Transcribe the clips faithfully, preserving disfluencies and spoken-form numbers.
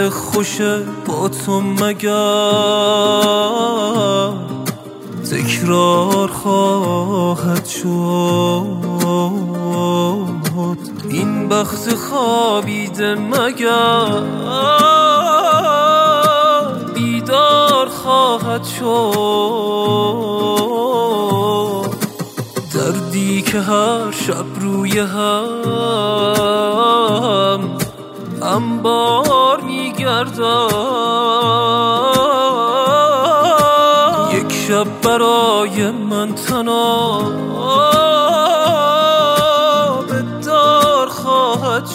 دل خوش با تو مگر تکرار خواهد شد؟ این بخت خوابیده مگر بیدار خواهد شد؟ دردی که هر شب روی هم انبار میگردد، یک شب برای من تنها به دار خواهد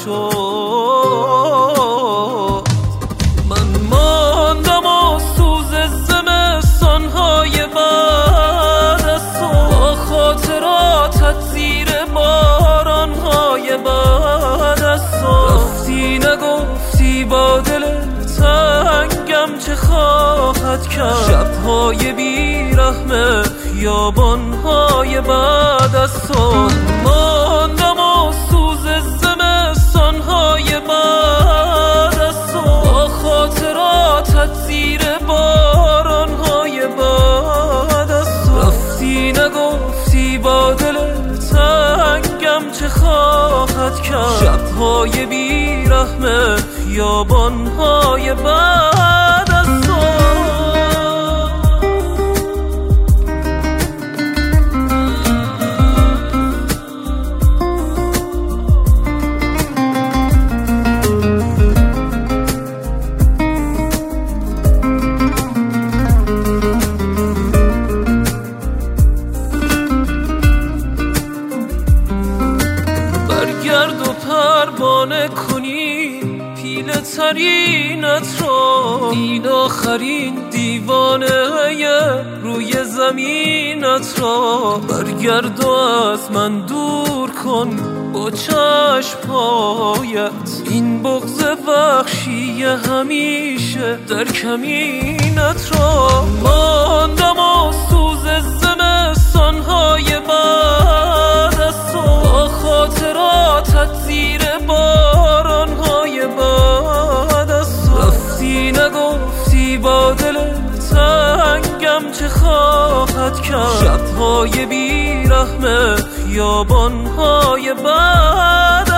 شد. من ماندم و سوز زمستان‌های بعد از تو، با خاطراتت زیر باران‌های بعد از تو. رفتی نگفتی با دل تنگم چه خواهد کرد؟ شب‌های بیرحم خیابان‌های بعد از تو. ماندم و سوز زمستان‌های بعد از تو، با خاطراتت زیر باران‌های بعد از تو. رفتی نگفتی با دل تنگم چه خواهد کرد؟ شب‌های بیرحم خیابان‌های بعد از تو. برگرد و پروانه کنی پیله ترینت را، این آخرین دیوانه روی زمینت را. برگرد و از من دور کن با چشم‌هایت این بغض وحشی همیشه در کمینت را. ماندم و سوز زمستان‌های بعد از تو، با خاطراتت زیر باران‌های بعد از تو. رفتی نگفتی با دل تنگم چه خواهد کرد؟ شب‌های بیرحم خیابان‌های بعد